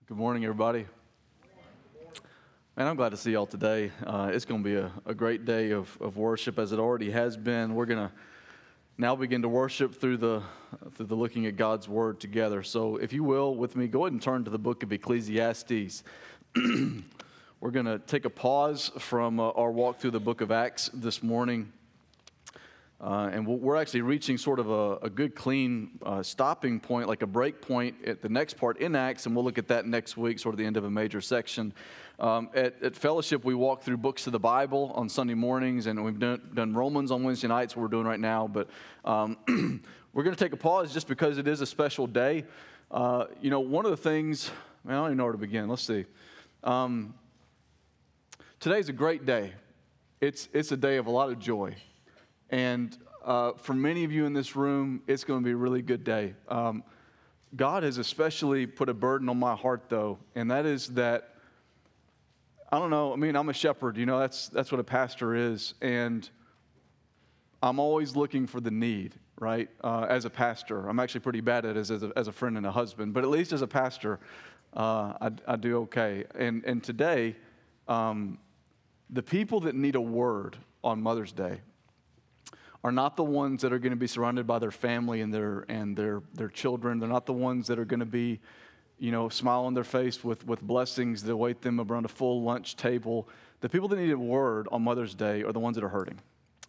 Good morning, everybody. Man, I'm glad to see y'all today. It's going to be a great day of worship, as it already has been. We're going to now begin to worship through the looking at God's Word together. So if you will, with me, go ahead and turn to the book of Ecclesiastes. We're going to take a pause from our walk through the book of Acts this morning. And we're actually reaching sort of a good, clean stopping point, like a break point at the next part in Acts, and we'll look at that next week, sort of the end of a major section. At Fellowship, we walk through books of the Bible on Sunday mornings, and we've done Romans on Wednesday nights, what we're doing right now. But we're going to take a pause just because it is a special day. One of the things, I don't even know where to begin. Let's see. Today's a great day. It's a day of a lot of joy. And for many of you in this room, it's going to be a really good day. God has especially put a burden on my heart, though, and that is that, I don't know, I'm a shepherd, that's what a pastor is, and I'm always looking for the need, right, as a pastor. I'm actually pretty bad at it as a friend and a husband, but at least as a pastor, I do okay. And today, the people that need a word on Mother's Day are not the ones that are going to be surrounded by their family and their children. They're not the ones that are going to be, smile on their face with blessings that await them around a full lunch table. The people that need a word on Mother's Day are the ones that are hurting.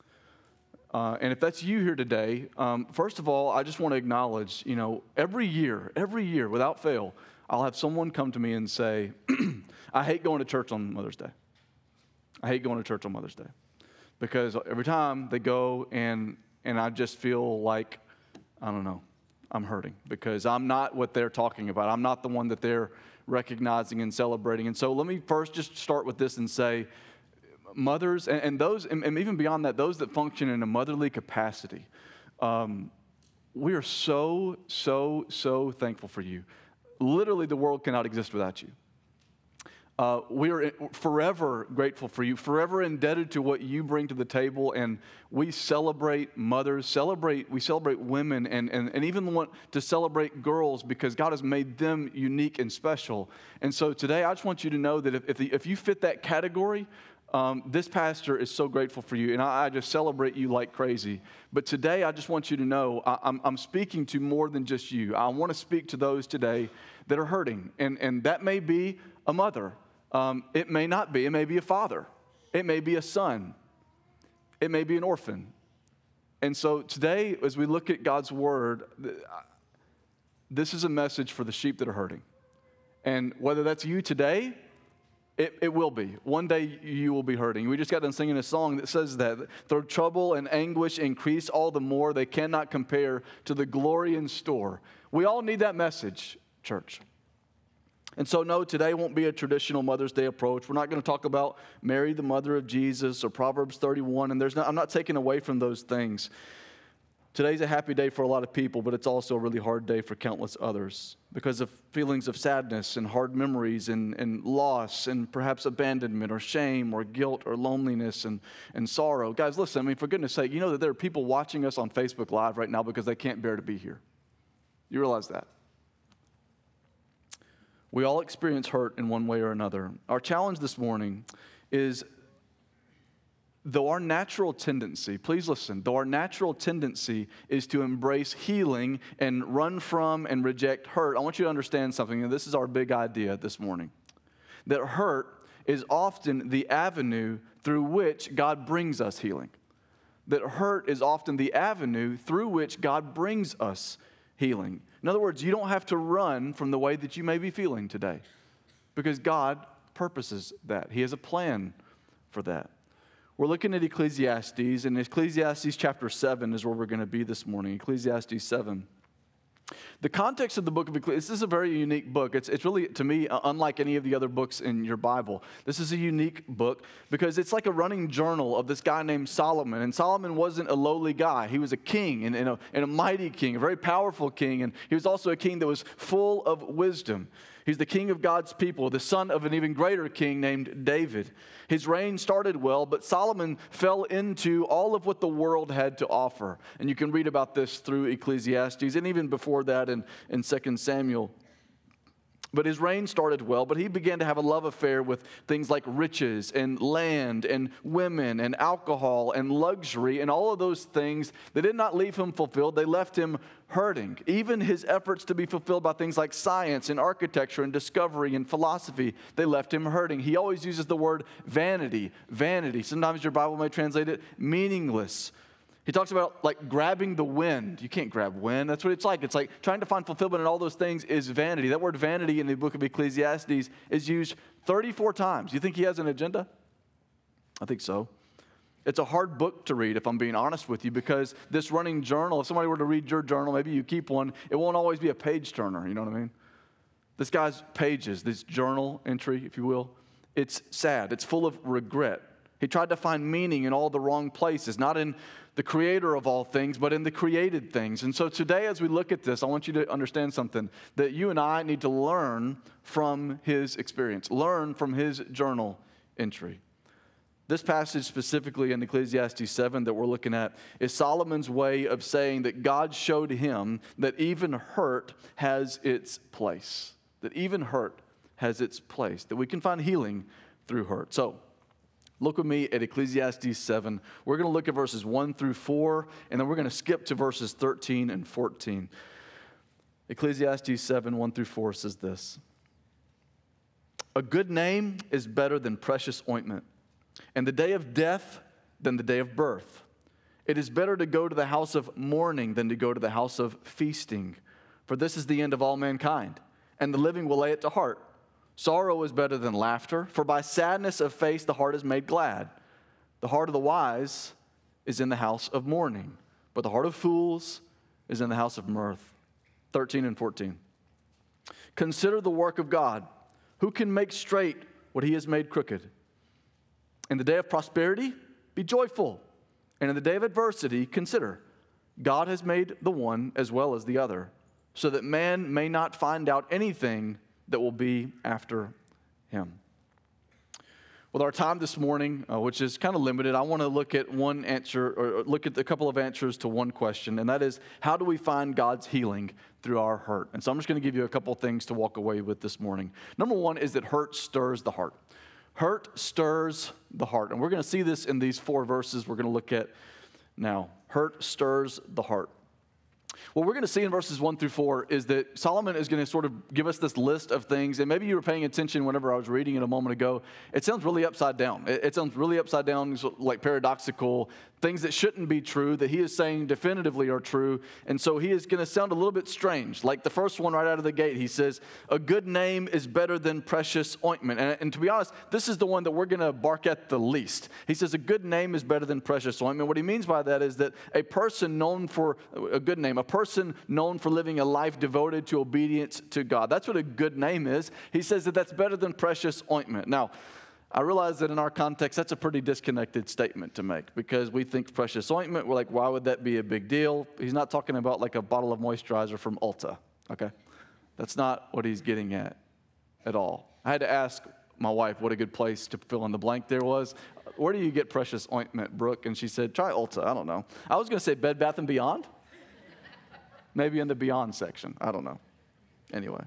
And if that's you here today, first of all, I just want to acknowledge, every year, without fail, I'll have someone come to me and say, I hate going to church on Mother's Day. I hate going to church on Mother's Day. Because every time they go and I just feel like, I don't know, I'm hurting. Because I'm not what they're talking about. I'm not the one that they're recognizing and celebrating. And so let me first just start with this and say, mothers, and those, and even beyond that, those that function in a motherly capacity, we are so thankful for you. Literally, the world cannot exist without you. We are forever grateful for you, forever indebted to what you bring to the table, and we celebrate mothers, we celebrate women, and even want to celebrate girls because God has made them unique and special. And so today, I just want you to know that if you fit that category, this pastor is so grateful for you, and I just celebrate you like crazy. But today, I just want you to know I'm speaking to more than just you. I want to speak to those today that are hurting, and that may be a mother. It may not be. It may be a father. It may be a son. It may be an orphan. And so today, as we look at God's word, this is a message for the sheep that are hurting. And whether that's you today, it will be. One day you will be hurting. We just got done singing a song that says that their trouble and anguish increase all the more. They cannot compare to the glory in store. We all need that message, church. And so, no, today won't be a traditional Mother's Day approach. We're not going to talk about Mary, the mother of Jesus, or Proverbs 31, and I'm not taking away from those things. Today's a happy day for a lot of people, but it's also a really hard day for countless others because of feelings of sadness and hard memories and loss and perhaps abandonment or shame or guilt or loneliness and sorrow. Guys, listen, for goodness sake, you know that there are people watching us on Facebook Live right now because they can't bear to be here. You realize that? We all experience hurt in one way or another. Our challenge this morning is, though our natural tendency, please listen, though our natural tendency is to embrace healing and run from and reject hurt, I want you to understand something, and this is our big idea this morning, that hurt is often the avenue through which God brings us healing. That hurt is often the avenue through which God brings us healing. In other words, you don't have to run from the way that you may be feeling today because God purposes that. He has a plan for that. We're looking at Ecclesiastes, and Ecclesiastes chapter 7 is where we're going to be this morning, Ecclesiastes 7. The context of the book of Ecclesiastes, this is a very unique book. It's really, to me, unlike any of the other books in your Bible. This is a unique book because it's like a running journal of this guy named Solomon. And Solomon wasn't a lowly guy. He was a king and a mighty king, a very powerful king. And he was also a king that was full of wisdom. He's the king of God's people, the son of an even greater king named David. His reign started well, but Solomon fell into all of what the world had to offer. And you can read about this through Ecclesiastes and even before that in 2 Samuel. But his reign started well, but he began to have a love affair with things like riches and land and women and alcohol and luxury, and all of those things, they did not leave him fulfilled. They left him hurting. Even his efforts to be fulfilled by things like science and architecture and discovery and philosophy, they left him hurting. He always uses the word vanity, vanity. Sometimes your Bible may translate it meaningless. He talks about like grabbing the wind. You can't grab wind. That's what it's like. It's like trying to find fulfillment in all those things is vanity. That word vanity in the book of Ecclesiastes is used 34 times. You think he has an agenda? I think so. It's a hard book to read, if I'm being honest with you, because this running journal, if somebody were to read your journal, maybe you keep one, it won't always be a page turner, you know what I mean? This guy's pages, this journal entry, if you will, it's sad. It's full of regret. He tried to find meaning in all the wrong places, not in the creator of all things, but in the created things. And so today, as we look at this, I want you to understand something, that you and I need to learn from his experience, learn from his journal entry. This passage specifically in Ecclesiastes 7 that we're looking at is Solomon's way of saying that God showed him that even hurt has its place, that even hurt has its place, that we can find healing through hurt. So, look with me at Ecclesiastes 7. We're going to look at verses 1 through 4, and then we're going to skip to verses 13 and 14. Ecclesiastes 7, 1 through 4 says this: "A good name is better than precious ointment, and the day of death than the day of birth. It is better to go to the house of mourning than to go to the house of feasting. For this is the end of all mankind, and the living will lay it to heart. Sorrow is better than laughter, for by sadness of face the heart is made glad. The heart of the wise is in the house of mourning, but the heart of fools is in the house of mirth." 13 and 14. "Consider the work of God. Who can make straight what he has made crooked? In the day of prosperity, be joyful. And in the day of adversity, consider. God has made the one as well as the other, so that man may not find out anything that will be after him." With our time this morning, which is kind of limited, I want to look at one answer, or look at a couple of answers to one question, and that is, how do we find God's healing through our hurt? And so I'm just going to give you a couple of things to walk away with this morning. Number one is that hurt stirs the heart. Hurt stirs the heart. And we're going to see this in these 4 verses we're going to look at now. Hurt stirs the heart. What we're going to see in verses 1 through 4 is that Solomon is going to sort of give us this list of things, and maybe you were paying attention whenever I was reading it a moment ago. It sounds really upside down. It sounds really upside down, like paradoxical, things that shouldn't be true, that he is saying definitively are true. And so he is going to sound a little bit strange. Like the first one right out of the gate, he says, "A good name is better than precious ointment." And to be honest, this is the one that we're going to bark at the least. He says, a good name is better than precious ointment. What he means by that is that a person known for a good name, a person known for living a life devoted to obedience to God. That's what a good name is. He says that that's better than precious ointment. Now, I realize that in our context, that's a pretty disconnected statement to make, because we think precious ointment, we're like, why would that be a big deal? He's not talking about like a bottle of moisturizer from Ulta, okay? That's not what he's getting at all. I had to ask my wife what a good place to fill in the blank there was. Where do you get precious ointment, Brooke? And she said, try Ulta. I don't know. I was going to say Bed Bath & Beyond. Maybe in the Beyond section. I don't know. Anyway.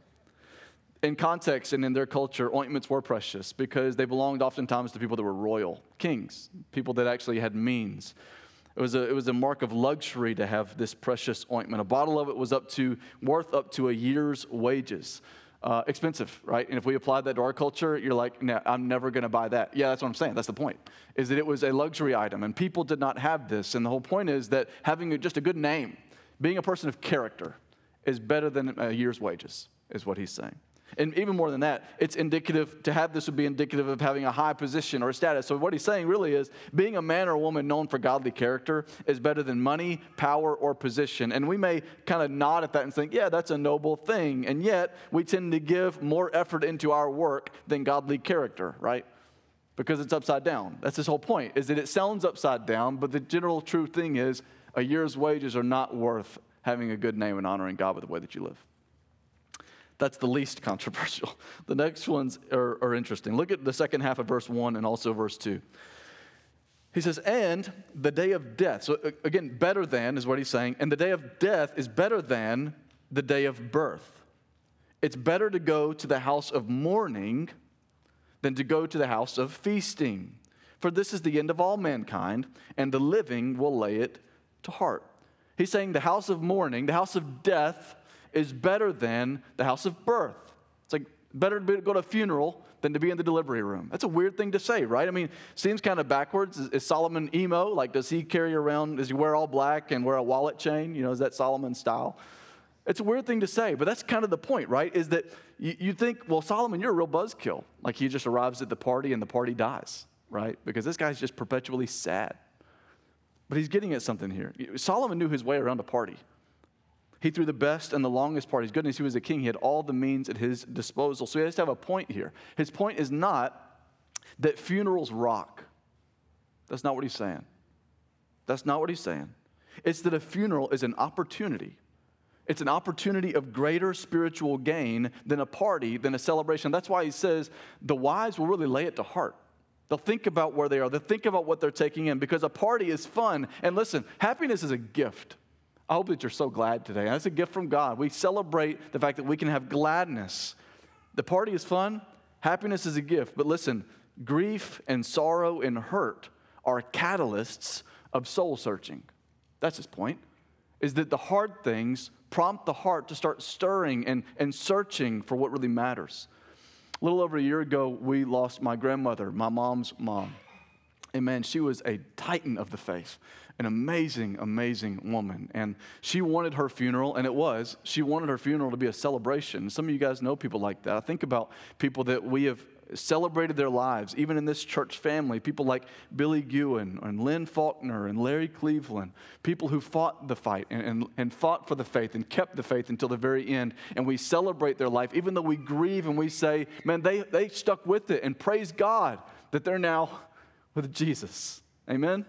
In context and in their culture, ointments were precious because they belonged oftentimes to people that were royal, kings, people that actually had means. It was a mark of luxury to have this precious ointment. A bottle of it was worth up to a year's wages. Expensive, right? And if we applied that to our culture, you're like, nah, I'm never going to buy that. Yeah, that's what I'm saying. That's the point, is that it was a luxury item, and people did not have this. And the whole point is that having just a good name, being a person of character, is better than a year's wages, is what he's saying. And even more than that, it's indicative, to have this would be indicative of having a high position or status. So what he's saying really is, being a man or a woman known for godly character is better than money, power, or position. And we may kind of nod at that and think, yeah, that's a noble thing. And yet, we tend to give more effort into our work than godly character, right? Because it's upside down. That's his whole point, is that it sounds upside down, but the general true thing is, a year's wages are not worth having a good name and honoring God with the way that you live. That's the least controversial. The next ones are interesting. Look at the second half of verse 1 and also verse 2. He says, and the day of death. So again, better than is what he's saying. And the day of death is better than the day of birth. It's better to go to the house of mourning than to go to the house of feasting. For this is the end of all mankind, and the living will lay it to heart. He's saying the house of mourning, the house of death, is better than the house of birth. It's like better to go to a funeral than to be in the delivery room. That's a weird thing to say, right? I mean, seems kind of backwards. Is Solomon emo? Like, does he carry around, does he wear all black and wear a wallet chain? You know, is that Solomon's style? It's a weird thing to say, but that's kind of the point, right? Is that you think, well, Solomon, you're a real buzzkill. Like, he just arrives at the party and the party dies, right? Because this guy's just perpetually sad. But he's getting at something here. Solomon knew his way around a party. He threw the best and the longest parties. Goodness, he was a king. He had all the means at his disposal. So he has to have a point here. His point is not that funerals rock. That's not what he's saying. That's not what he's saying. It's that a funeral is an opportunity. It's an opportunity of greater spiritual gain than a party, than a celebration. That's why he says the wise will really lay it to heart. They'll think about where they are. They'll think about what they're taking in, because a party is fun. And listen, happiness is a gift. I hope that you're so glad today. That's a gift from God. We celebrate the fact that we can have gladness. The party is fun. Happiness is a gift. But listen, grief and sorrow and hurt are catalysts of soul searching. That's his point, is that the hard things prompt the heart to start stirring and searching for what really matters. A little over a year ago, we lost my grandmother, my mom's mom. And man, she was a titan of the faith, an amazing, amazing woman. And she wanted her funeral, and it was. She wanted her funeral to be a celebration. Some of you guys know people like that. I think about people that we have celebrated their lives, even in this church family, people like Billy Gewen and Lynn Faulkner and Larry Cleveland, people who fought the fight and fought for the faith and kept the faith until the very end. And we celebrate their life, even though we grieve and we say, man, they stuck with it, and praise God that they're now with Jesus. Amen?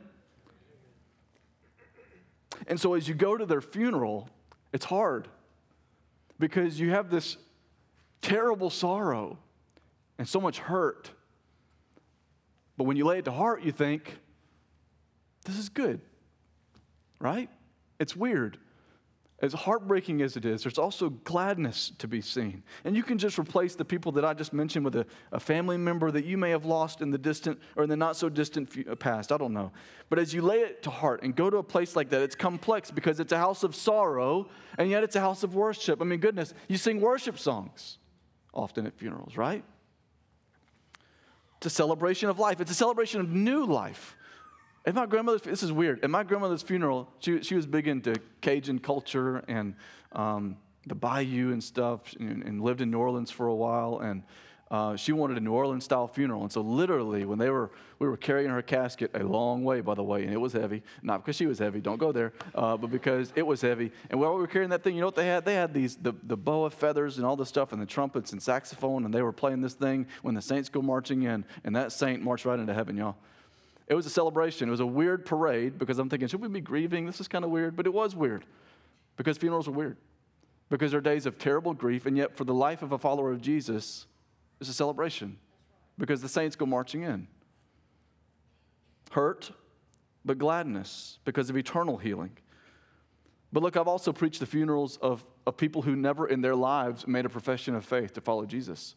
And so as you go to their funeral, it's hard because you have this terrible sorrow and so much hurt. But when you lay it to heart, you think, this is good, right? It's weird. As heartbreaking as it is, there's also gladness to be seen. And you can just replace the people that I just mentioned with a family member that you may have lost in the distant or in the not so distant past. I don't know. But as you lay it to heart and go to a place like that, it's complex because it's a house of sorrow, and yet it's a house of worship. I mean, goodness, you sing worship songs often at funerals, right? It's a celebration of life. It's a celebration of new life. At my grandmother's, this is weird. At my grandmother's funeral, she was big into Cajun culture and the bayou and stuff, and lived in New Orleans for a while. And she wanted a New Orleans style funeral. And so literally, when we were carrying her casket a long way, by the way, and it was heavy. Not because she was heavy, don't go there, but because it was heavy. And while we were carrying that thing, you know what they had? They had the boa feathers and all this stuff, and the trumpets and saxophone, and they were playing this thing when the saints go marching in, and that saint marched right into heaven, y'all. It was a celebration. It was a weird parade because I'm thinking, should we be grieving? This is kind of weird. But it was weird because funerals are weird. Because they're days of terrible grief, and yet for the life of a follower of Jesus, it's a celebration because the saints go marching in. Hurt, but gladness because of eternal healing. But look, I've also preached the funerals of people who never in their lives made a profession of faith to follow Jesus.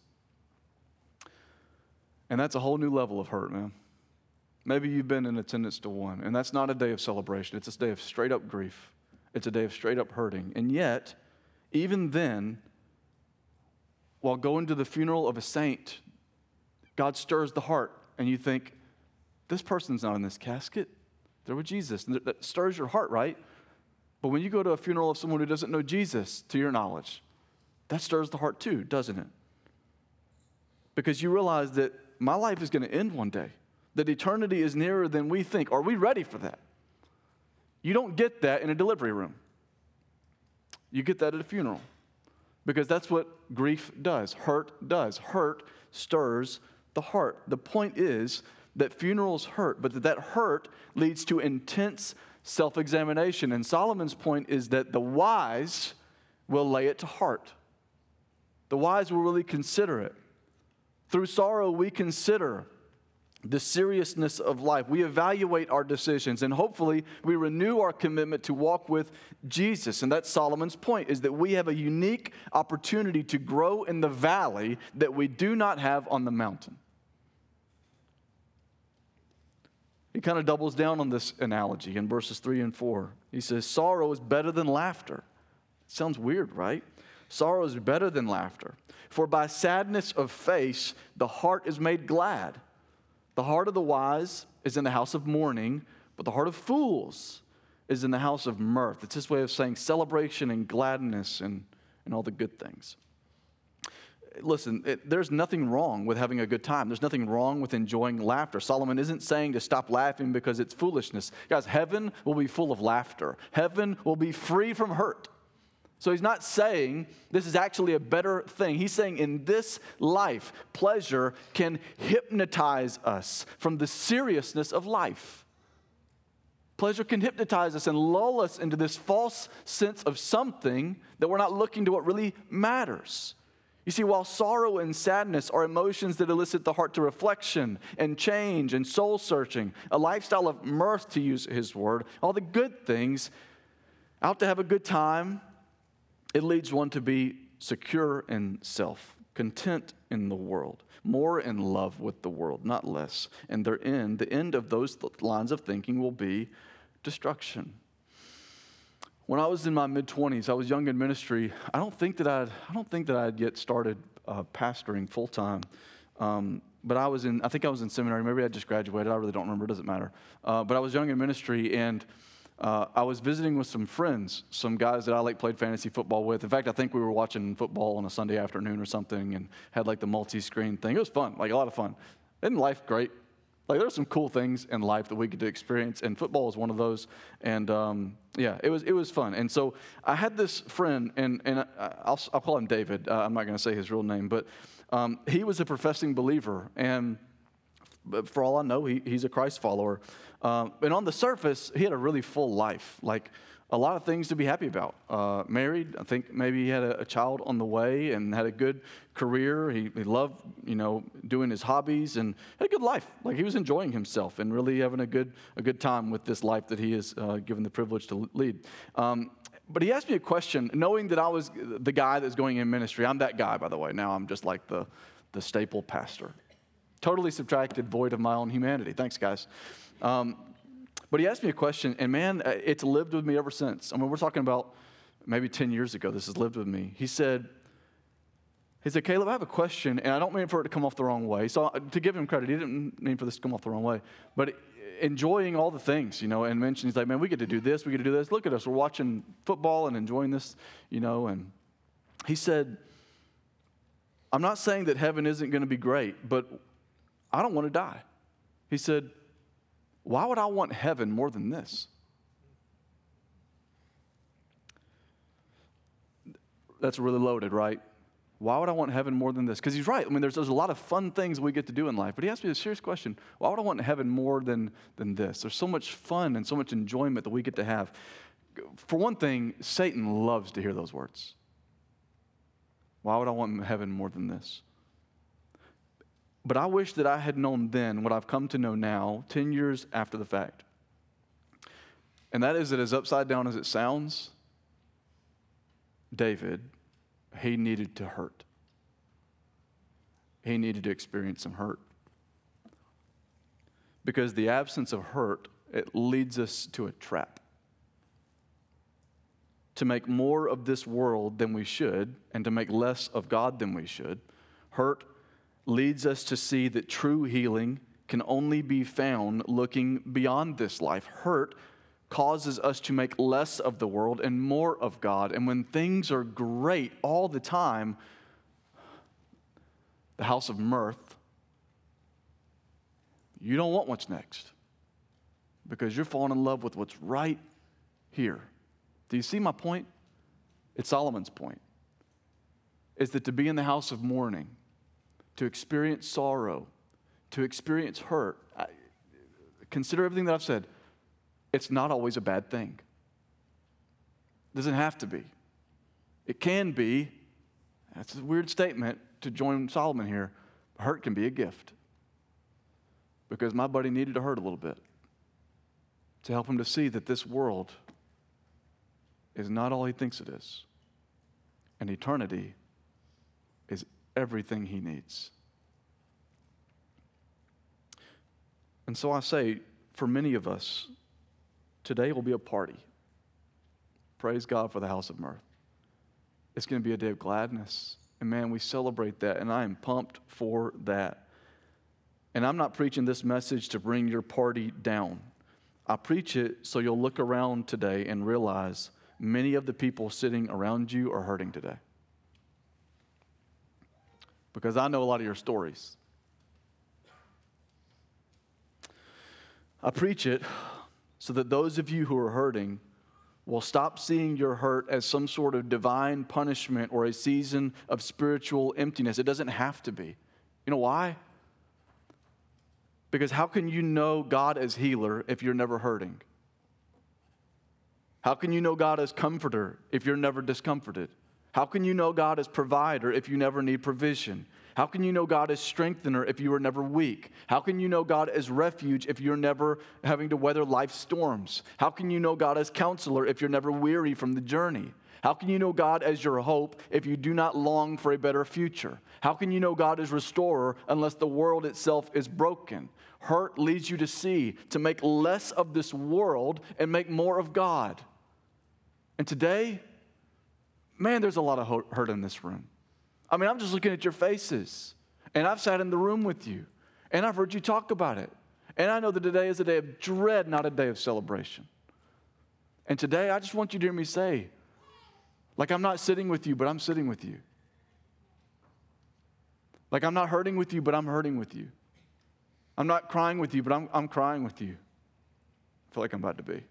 And that's a whole new level of hurt, man. Maybe you've been in attendance to one, and that's not a day of celebration. It's a day of straight up grief. It's a day of straight up hurting. And yet, even then, while going to the funeral of a saint, God stirs the heart, and you think, this person's not in this casket. They're with Jesus. And that stirs your heart, right? But when you go to a funeral of someone who doesn't know Jesus, to your knowledge, that stirs the heart too, doesn't it? Because you realize that my life is going to end one day. That eternity is nearer than we think. Are we ready for that? You don't get that in a delivery room. You get that at a funeral. Because that's what grief does. Hurt does. Hurt stirs the heart. The point is that funerals hurt, but that hurt leads to intense self-examination. And Solomon's point is that the wise will lay it to heart. The wise will really consider it. Through sorrow, we consider the seriousness of life. We evaluate our decisions, and hopefully we renew our commitment to walk with Jesus. And that's Solomon's point, is that we have a unique opportunity to grow in the valley that we do not have on the mountain. He kind of doubles down on this analogy in verses 3 and 4. He says, sorrow is better than laughter. Sounds weird, right? Sorrow is better than laughter. For by sadness of face, the heart is made glad. The heart of the wise is in the house of mourning, but the heart of fools is in the house of mirth. It's his way of saying celebration and gladness and all the good things. Listen, there's nothing wrong with having a good time. There's nothing wrong with enjoying laughter. Solomon isn't saying to stop laughing because it's foolishness. Guys, heaven will be full of laughter. Heaven will be free from hurt. So he's not saying this is actually a better thing. He's saying in this life, pleasure can hypnotize us from the seriousness of life. Pleasure can hypnotize us and lull us into this false sense of something that we're not looking to what really matters. You see, while sorrow and sadness are emotions that elicit the heart to reflection and change and soul searching, a lifestyle of mirth, to use his word, all the good things, out to have a good time, it leads one to be secure in self, content in the world, more in love with the world, not less. And the end of those lines of thinking will be destruction. When I was in my mid-20s, I was young in ministry. I don't think that I'd yet started pastoring full time. But I think I was in seminary. Maybe I just graduated. I really don't remember. It doesn't matter. But I was young in ministry, and I was visiting with some friends, some guys that I played fantasy football with. In fact, I think we were watching football on a Sunday afternoon or something and had the multi-screen thing. It was fun, a lot of fun. Isn't life great? There's some cool things in life that we get to experience, and football was one of those. And it was fun. And so I had this friend, and I'll call him David. I'm not going to say his real name, but he was a professing believer, and for all I know, he's a Christ follower. And on the surface, he had a really full life, a lot of things to be happy about. Married, I think maybe he had a child on the way and had a good career. He loved, doing his hobbies and had a good life. He was enjoying himself and really having a good time with this life that he is given the privilege to lead. But he asked me a question, knowing that I was the guy that's going in ministry. I'm that guy, by the way. Now I'm just the staple pastor. Totally subtracted, void of my own humanity. Thanks, guys. But he asked me a question, and man, it's lived with me ever since. We're talking about maybe 10 years ago. This has lived with me. He said, Caleb, I have a question, and I don't mean for it to come off the wrong way. So to give him credit, he didn't mean for this to come off the wrong way. But enjoying all the things, and mentioning, he's like, man, we get to do this, we get to do this. Look at us, we're watching football and enjoying this, And he said, I'm not saying that heaven isn't going to be great, but I don't want to die. He said, why would I want heaven more than this? That's really loaded, right? Why would I want heaven more than this? Because he's right. There's a lot of fun things we get to do in life. But he asked me a serious question. Why would I want heaven more than this? There's so much fun and so much enjoyment that we get to have. For one thing, Satan loves to hear those words. Why would I want heaven more than this? But I wish that I had known then what I've come to know now, 10 years after the fact. And that is that as upside down as it sounds, David, he needed to hurt. He needed to experience some hurt. Because the absence of hurt, it leads us to a trap. To make more of this world than we should, and to make less of God than we should, hurt leads us to see that true healing can only be found looking beyond this life. Hurt causes us to make less of the world and more of God. And when things are great all the time, the house of mirth, you don't want what's next because you're falling in love with what's right here. Do you see my point? It's Solomon's point. Is that to be in the house of mourning, to experience sorrow, to experience hurt, consider everything that I've said, it's not always a bad thing. It doesn't have to be. It can be. That's a weird statement to join Solomon here. Hurt can be a gift. because my buddy needed to hurt a little bit to help him to see that this world is not all he thinks it is. And eternity is everything he needs. And so I say, for many of us, today will be a party. Praise God for the House of Mirth. It's going to be a day of gladness. And man, we celebrate that, and I am pumped for that. And I'm not preaching this message to bring your party down. I preach it so you'll look around today and realize many of the people sitting around you are hurting today. Because I know a lot of your stories. I preach it so that those of you who are hurting will stop seeing your hurt as some sort of divine punishment or a season of spiritual emptiness. It doesn't have to be. You know why? Because how can you know God as healer if you're never hurting? How can you know God as comforter if you're never discomforted? How can you know God as provider if you never need provision? How can you know God as strengthener if you are never weak? How can you know God as refuge if you're never having to weather life's storms? How can you know God as counselor if you're never weary from the journey? How can you know God as your hope if you do not long for a better future? How can you know God as restorer unless the world itself is broken? Hurt leads you to see, to make less of this world and make more of God. And today, man, there's a lot of hurt in this room. I mean, I'm just looking at your faces, and I've sat in the room with you, and I've heard you talk about it. And I know that today is a day of dread, not a day of celebration. And today, I just want you to hear me say, like I'm not sitting with you, but I'm sitting with you. Like I'm not hurting with you, but I'm hurting with you. I'm not crying with you, but I'm crying with you. I feel like I'm about to be.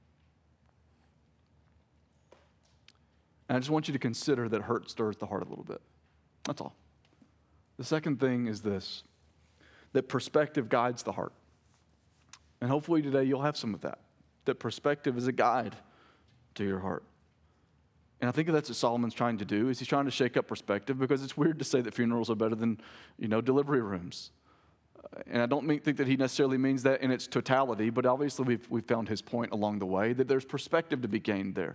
And I just want you to consider that hurt stirs the heart a little bit. That's all. The second thing is this, that perspective guides the heart. And hopefully today you'll have some of that. That perspective is a guide to your heart. And I think that's what Solomon's trying to do, is he's trying to shake up perspective, because it's weird to say that funerals are better than, delivery rooms. And I don't think that he necessarily means that in its totality, but obviously we've found his point along the way, that there's perspective to be gained there.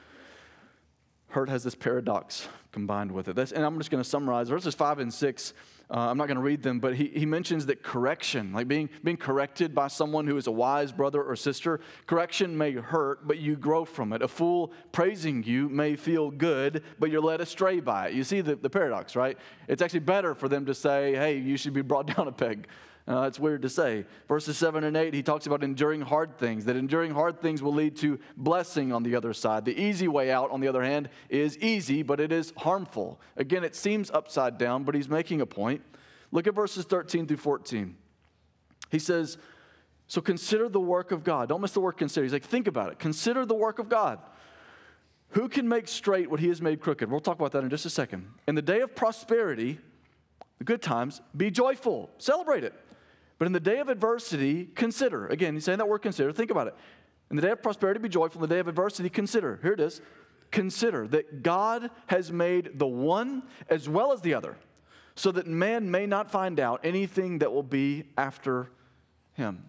Hurt has this paradox combined with it. And I'm just going to summarize verses 5 and 6. I'm not going to read them, but he mentions that correction, like being corrected by someone who is a wise brother or sister, correction may hurt, but you grow from it. A fool praising you may feel good, but you're led astray by it. You see the paradox, right? It's actually better for them to say, hey, you should be brought down a peg. It's weird to say. Verses 7 and 8, he talks about enduring hard things, that enduring hard things will lead to blessing on the other side. The easy way out, on the other hand, is easy, but it is harmful. Again, it seems upside down, but he's making a point. Look at verses 13 through 14. He says, so consider the work of God. Don't miss the word consider. He's like, think about it. Consider the work of God. Who can make straight what he has made crooked? We'll talk about that in just a second. In the day of prosperity, the good times, be joyful. Celebrate it. But in the day of adversity, consider. Again, he's saying that word consider. Think about it. In the day of prosperity, be joyful. In the day of adversity, consider. Here it is. Consider that God has made the one as well as the other, so that man may not find out anything that will be after him.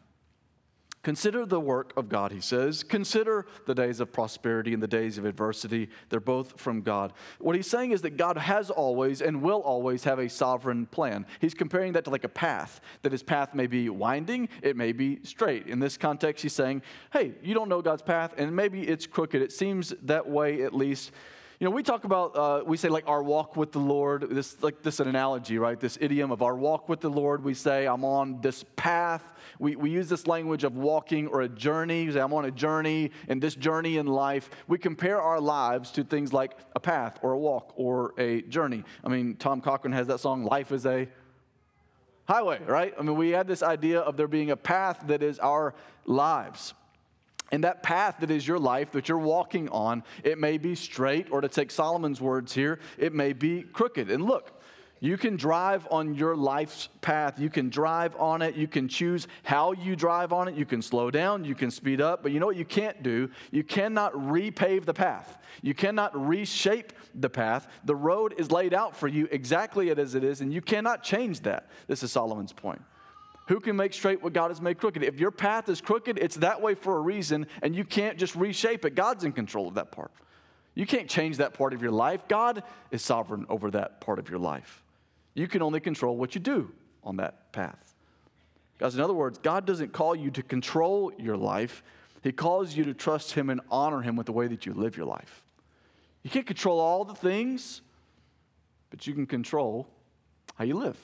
Consider the work of God, he says. Consider the days of prosperity and the days of adversity. They're both from God. What he's saying is that God has always and will always have a sovereign plan. He's comparing that to like a path, that his path may be winding, it may be straight. In this context, he's saying, hey, you don't know God's path, and maybe it's crooked. It seems that way at least. We talk about, we say like our walk with the Lord, this an analogy, right? This idiom of our walk with the Lord. We say, I'm on this path. We use this language of walking or a journey. We say, I'm on a journey, and this journey in life. We compare our lives to things like a path or a walk or a journey. I mean, Tom Cochran has that song, Life is a Highway, right? I mean, we have this idea of there being a path that is our lives. And that path that is your life, that you're walking on, it may be straight, or to take Solomon's words here, it may be crooked. And look, you can drive on your life's path. You can drive on it. You can choose how you drive on it. You can slow down. You can speed up. But you know what you can't do? You cannot repave the path. You cannot reshape the path. The road is laid out for you exactly as it is, and you cannot change that. This is Solomon's point. Who can make straight what God has made crooked? If your path is crooked, it's that way for a reason, and you can't just reshape it. God's in control of that part. You can't change that part of your life. God is sovereign over that part of your life. You can only control what you do on that path. Guys, in other words, God doesn't call you to control your life. He calls you to trust Him and honor Him with the way that you live your life. You can't control all the things, but you can control how you live.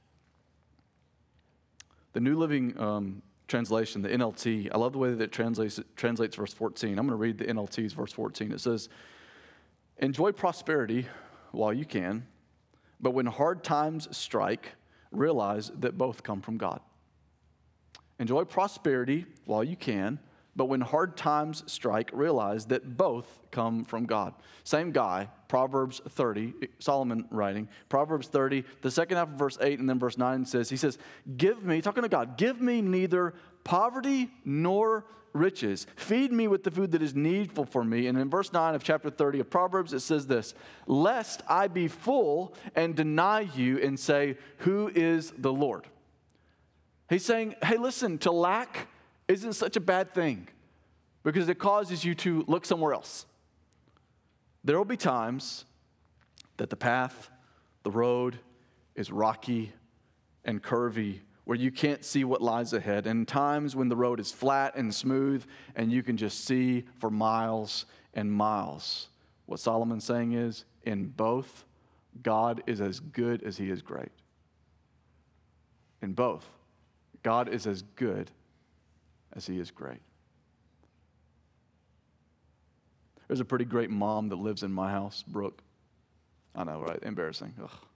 The New Living Translation, the NLT, I love the way that it translates verse 14. I'm going to read the NLT's verse 14. It says, enjoy prosperity while you can, but when hard times strike, realize that both come from God. Enjoy prosperity while you can, but when hard times strike, realize that both come from God. Same guy, Proverbs 30, Solomon writing, Proverbs 30, the second half of verse 8 and then verse 9 says, he says, give me, talking to God, give me neither poverty nor riches. Feed me with the food that is needful for me. And in verse 9 of chapter 30 of Proverbs, it says this, lest I be full and deny you and say, who is the Lord? He's saying, hey, listen, to lack isn't such a bad thing because it causes you to look somewhere else. There will be times that the path, the road is rocky and curvy where you can't see what lies ahead, and times when the road is flat and smooth and you can just see for miles and miles. What Solomon's saying is, in both, God is as good as He is great. In both, God is as good as He is great. There's a pretty great mom that lives in my house, Brooke. I know, right? Embarrassing.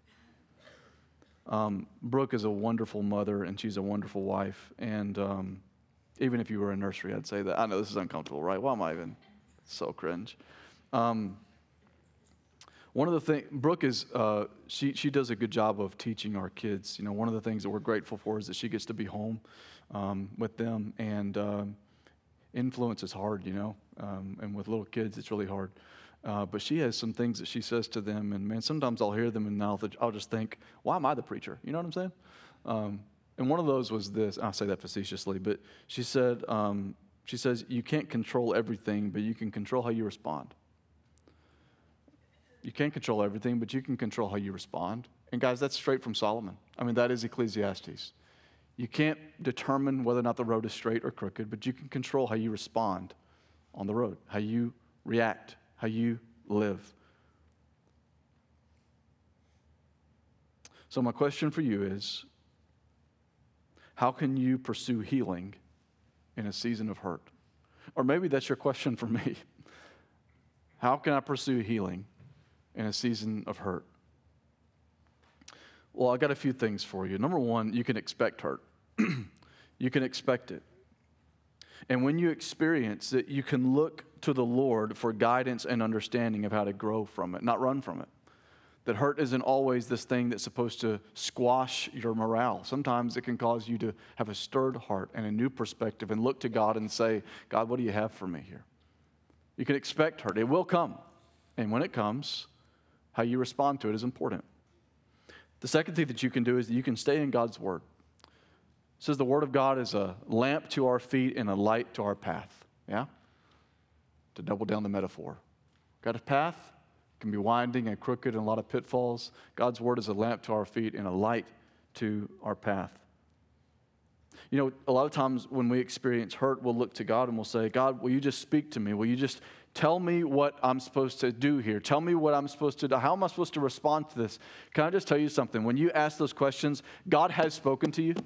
Brooke is a wonderful mother, and she's a wonderful wife. And even if you were in nursery, I'd say that. I know this is uncomfortable, right? Why am I even so cringe? One of the things, Brooke is, she does a good job of teaching our kids. You know, one of the things that we're grateful for is that she gets to be home with them, and influence is hard, you know, and with little kids, it's really hard. But she has some things that she says to them, and man, sometimes I'll hear them, and I'll just think, why am I the preacher? You know what I'm saying? And one of those was this. I say that facetiously, but she said, she says, you can't control everything, but you can control how you respond. You can't control everything, but you can control how you respond. And guys, that's straight from Solomon. I mean, that is Ecclesiastes. You can't determine whether or not the road is straight or crooked, but you can control how you respond on the road, how you react, how you live. So my question for you is, how can you pursue healing in a season of hurt? Or maybe that's your question for me. How can I pursue healing in a season of hurt? Well, I got a few things for you. Number one, you can expect hurt. You can expect it. And when you experience it, you can look to the Lord for guidance and understanding of how to grow from it, not run from it. That hurt isn't always this thing that's supposed to squash your morale. Sometimes it can cause you to have a stirred heart and a new perspective and look to God and say, God, what do you have for me here? You can expect hurt. It will come. And when it comes, how you respond to it is important. The second thing that you can do is that you can stay in God's Word. It says the Word of God is a lamp to our feet and a light to our path. Yeah? To double down the metaphor. Got a path? It can be winding and crooked and a lot of pitfalls. God's Word is a lamp to our feet and a light to our path. You know, a lot of times when we experience hurt, we'll look to God and we'll say, God, will you just speak to me? Will you just tell me what I'm supposed to do here? Tell me what I'm supposed to do. How am I supposed to respond to this? Can I just tell you something? When you ask those questions, God has spoken to you.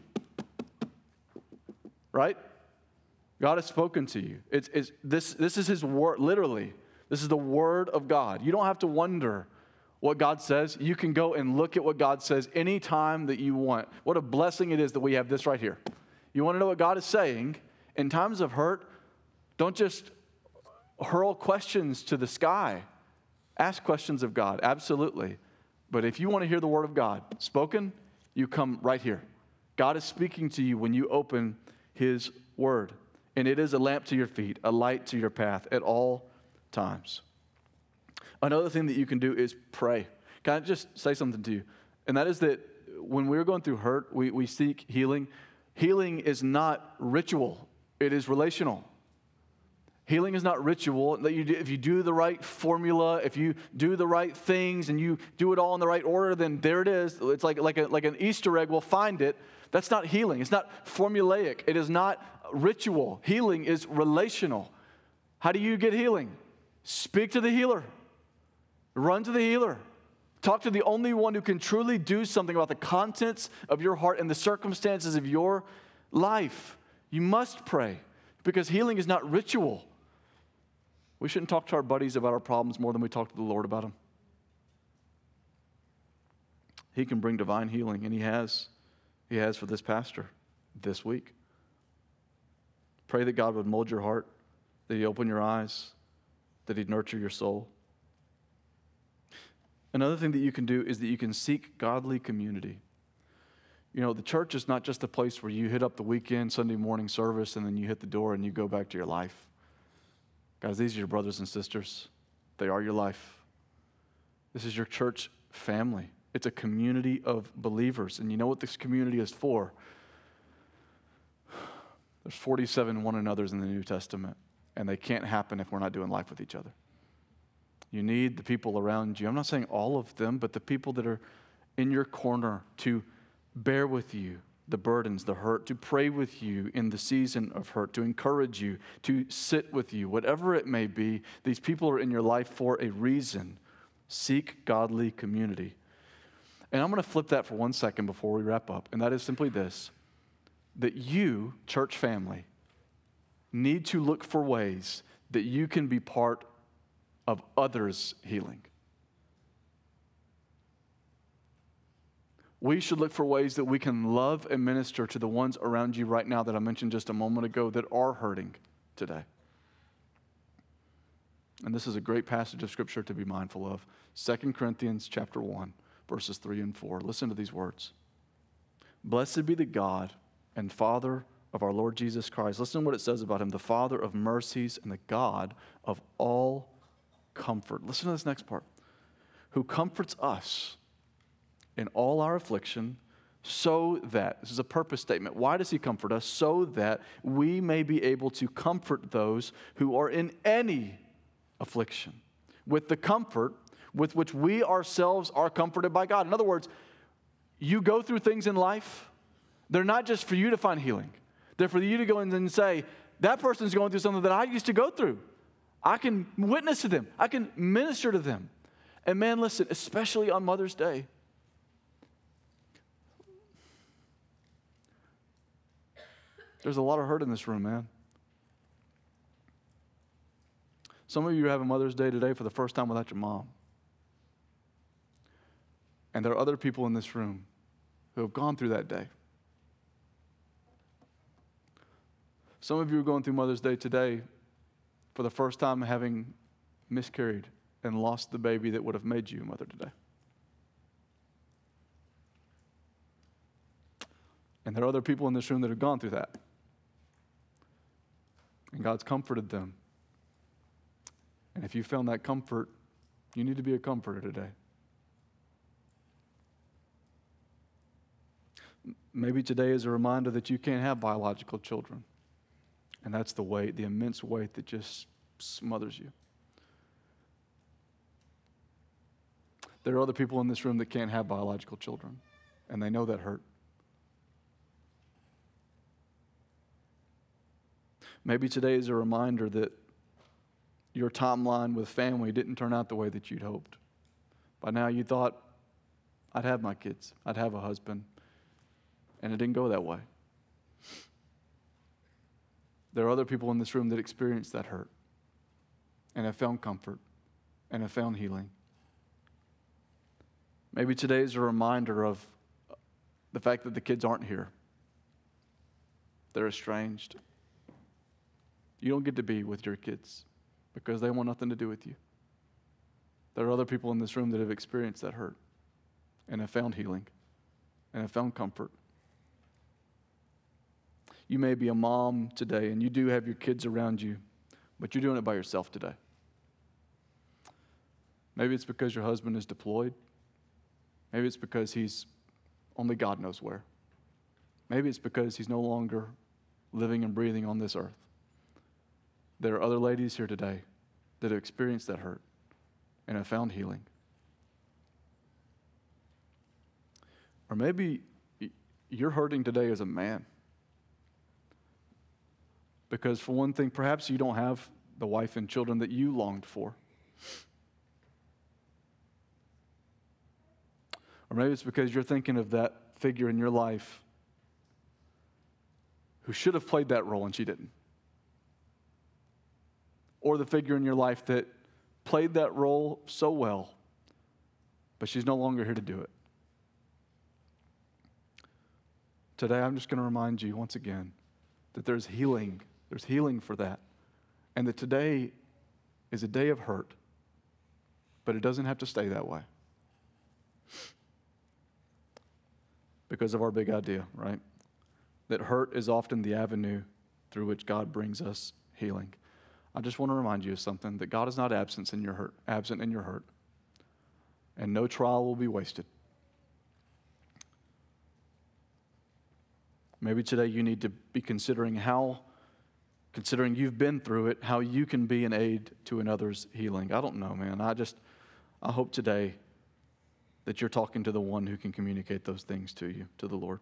Right? God has spoken to you. This is His word, literally. This is the Word of God. You don't have to wonder what God says. You can go and look at what God says anytime that you want. What a blessing it is that we have this right here. You want to know what God is saying? In times of hurt, don't just hurl questions to the sky. Ask questions of God, absolutely. But if you want to hear the Word of God spoken, you come right here. God is speaking to you when you open His Word. And it is a lamp to your feet, a light to your path at all times. Another thing that you can do is pray. Can I just say something to you? And that is that when we're going through hurt, we seek healing. Healing is not ritual, it is relational. Healing is not ritual. That if you do the right formula, if you do the right things and you do it all in the right order, then there it is. It's like an Easter egg, we'll find it. That's not healing. It's not formulaic. It is not ritual. Healing is relational. How do you get healing? Speak to the healer. Run to the healer. Talk to the only one who can truly do something about the contents of your heart and the circumstances of your life. You must pray because healing is not ritual. We shouldn't talk to our buddies about our problems more than we talk to the Lord about them. He can bring divine healing, and He has. He has for this pastor this week. Pray that God would mold your heart, that He'd open your eyes, that He'd nurture your soul. Another thing that you can do is that you can seek godly community. You know, the church is not just a place where you hit up the weekend, Sunday morning service, and then you hit the door and you go back to your life. Guys, these are your brothers and sisters. They are your life. This is your church family. It's a community of believers. And you know what this community is for? There's 47 one another's in the New Testament, and they can't happen if we're not doing life with each other. You need the people around you. I'm not saying all of them, but the people that are in your corner to bear with you the burdens, the hurt, to pray with you in the season of hurt, to encourage you, to sit with you, whatever it may be. These people are in your life for a reason. Seek godly community. And I'm going to flip that for 1 second before we wrap up, and that is simply this, that you, church family, need to look for ways that you can be part of others' healing. We should look for ways that we can love and minister to the ones around you right now that I mentioned just a moment ago that are hurting today. And this is a great passage of Scripture to be mindful of. 2 Corinthians chapter 1, verses 3 and 4. Listen to these words. Blessed be the God and Father of our Lord Jesus Christ. Listen to what it says about Him, the Father of mercies and the God of all comfort. Listen to this next part. Who comforts us in all our affliction, so that, this is a purpose statement. Why does He comfort us? So that we may be able to comfort those who are in any affliction with the comfort with which we ourselves are comforted by God. In other words, you go through things in life, they're not just for you to find healing. They're for you to go in and say, that person's going through something that I used to go through. I can witness to them. I can minister to them. And man, listen, especially on Mother's Day, there's a lot of hurt in this room, man. Some of you are having Mother's Day today for the first time without your mom. And there are other people in this room who have gone through that day. Some of you are going through Mother's Day today for the first time having miscarried and lost the baby that would have made you a mother today. And there are other people in this room that have gone through that. And God's comforted them. And if you found that comfort, you need to be a comforter today. Maybe today is a reminder that you can't have biological children. And that's the weight, the immense weight that just smothers you. There are other people in this room that can't have biological children, and they know that hurt. Maybe today is a reminder that your timeline with family didn't turn out the way that you'd hoped. By now you thought, I'd have my kids, I'd have a husband, and it didn't go that way. There are other people in this room that experienced that hurt and have found comfort and have found healing. Maybe today is a reminder of the fact that the kids aren't here. They're estranged. You don't get to be with your kids because they want nothing to do with you. There are other people in this room that have experienced that hurt and have found healing and have found comfort. You may be a mom today and you do have your kids around you, but you're doing it by yourself today. Maybe it's because your husband is deployed. Maybe it's because he's only God knows where. Maybe it's because he's no longer living and breathing on this earth. There are other ladies here today that have experienced that hurt and have found healing. Or maybe you're hurting today as a man. Because for one thing, perhaps you don't have the wife and children that you longed for. Or maybe it's because you're thinking of that figure in your life who should have played that role and she didn't. Or the figure in your life that played that role so well, but she's no longer here to do it. Today, I'm just going to remind you once again that there's healing. There's healing for that. And that today is a day of hurt, but it doesn't have to stay that way. Because of our big idea, right? That hurt is often the avenue through which God brings us healing. I just want to remind you of something, that God is not absent in your hurt. And no trial will be wasted. Maybe today you need to be considering you've been through it, how you can be an aid to another's healing. I don't know, man. I hope today that you're talking to the one who can communicate those things to you, to the Lord.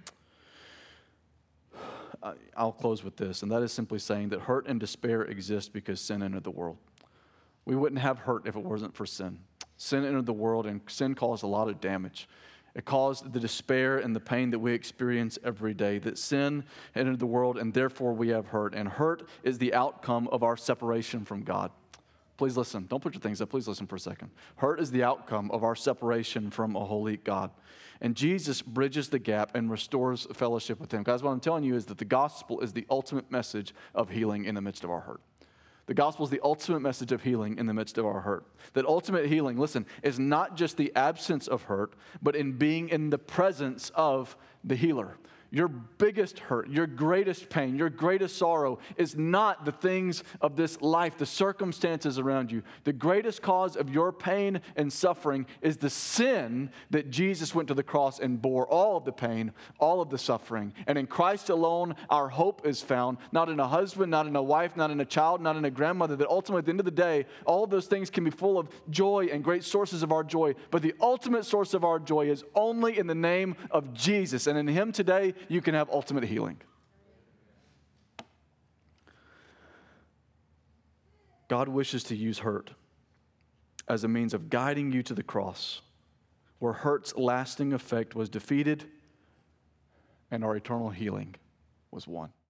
I'll close with this, and that is simply saying that hurt and despair exist because sin entered the world. We wouldn't have hurt if it wasn't for sin. Sin entered the world, and sin caused a lot of damage. It caused the despair and the pain that we experience every day, that sin entered the world, and therefore we have hurt. And hurt is the outcome of our separation from God. Please listen. Don't put your things up. Please listen for a second. Hurt is the outcome of our separation from a holy God. And Jesus bridges the gap and restores fellowship with him. Guys, what I'm telling you is that the gospel is the ultimate message of healing in the midst of our hurt. The gospel is the ultimate message of healing in the midst of our hurt. That ultimate healing, listen, is not just the absence of hurt, but in being in the presence of the healer. Your biggest hurt, your greatest pain, your greatest sorrow is not the things of this life, the circumstances around you. The greatest cause of your pain and suffering is the sin that Jesus went to the cross and bore all of the pain, all of the suffering. And in Christ alone, our hope is found, not in a husband, not in a wife, not in a child, not in a grandmother, that ultimately at the end of the day, all of those things can be full of joy and great sources of our joy. But the ultimate source of our joy is only in the name of Jesus. And in him today, you can have ultimate healing. God wishes to use hurt as a means of guiding you to the cross, where hurt's lasting effect was defeated and our eternal healing was won.